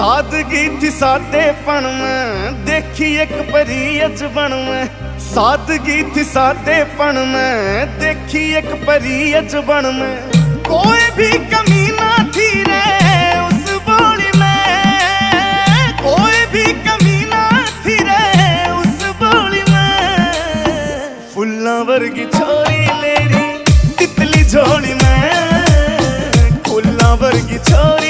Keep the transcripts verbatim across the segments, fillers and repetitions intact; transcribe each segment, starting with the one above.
सादगी थी सादेपन में, देखी एक परी अजबन में। सादगी थी सादेपन में, देखी एक परी अजबन में। कोई भी कमी ना थी रे उस बोली में, कोई भी कमी ना थी रे उस बोली में। फुल्ला वर्गी छोरी लेरी तितली झोली में, फुल्ला वर्गी छोरी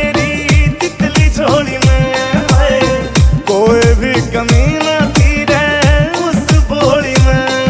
झोली में। कोई भी कमी ना थी रे उस बोली में।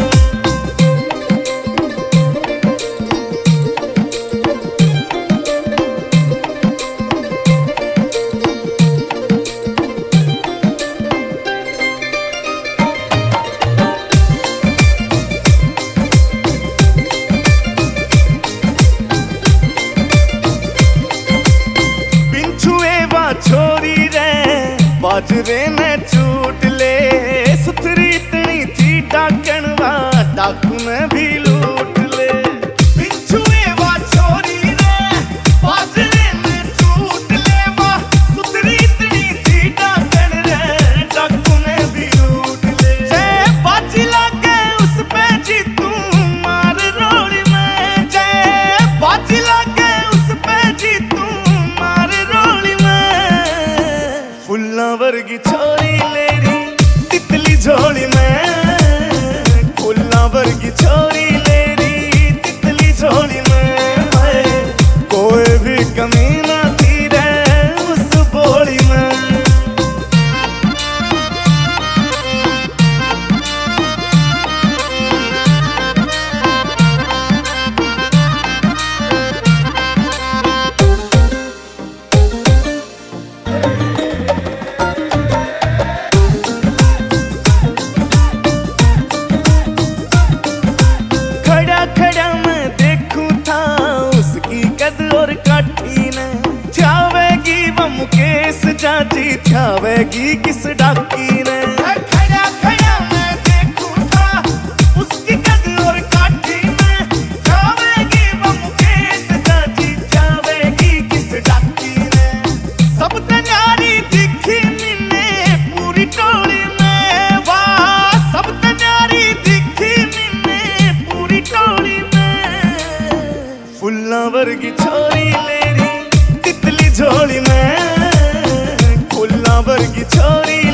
छोरी रे बाजरे ने चूट ले, सुथरी इतनी थी डाकन वा डाकू ने भी लूट ले। बिच्छुए वा छोरी रे बाजरे ने चूट ले, वा सुथरी इतनी थी डाकन रे डाकू ने भी लूट ले। जय बाजी लागे उस पे जीतू मार रोड़ी में, जय बाजी लागे उस पे जीतू फुल्ला वर्गी छोरी लेरी तितली झोली में। फुल्ला वर्गी छोरी लेरी तितली झोली में। कोई भी कमी ना थी रे उस बोली में। खड़ा मैं देखूं था उसकी कद और काठी ने, छावेगी वो मुकेश चाची छावेगी किस डाकी ने। खड़ा खड़ा मैं देखूं था उसकी कद और काठी ने, छावेगी वो मुकेश चाची छावेगी किस डाकी ने। सब तैयारी दिखी मैंने पूरी टोली में, वाह सब तैयारी दिखी मैंने पूरी टोली में। फुल्ला वर्गी छोरी लेरी तितली झोली में, फुल्ला वर्गी छोरी